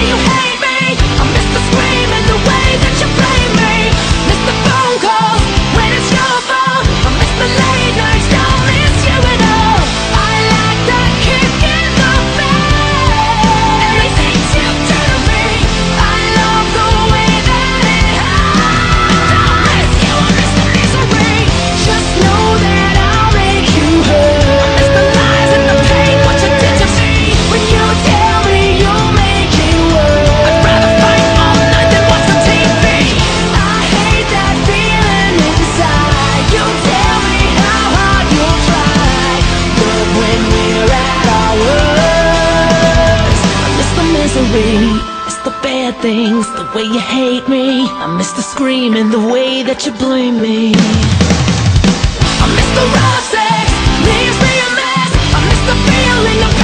you hate me. I miss the scream and the way that you blame me. Miss the phone calls when it's your fault. I miss the late nights, don't miss you at all. I like that kick in the face. Everything you do to me, I love the way that it hurts. I miss the misery. Just know that I'll make you hurt. I miss the lies and the pain, what you did to me. When you tell me you'll make it work, I'd rather fight all night than watch the TV. I hate that feeling inside. You tell me how hard you'll try, but when we're at our worst, I miss the misery. It's the bad things, the way you hate me. I miss the scream and the way that you blame me. I miss the rough sex, leaves me a mess. I miss the feeling of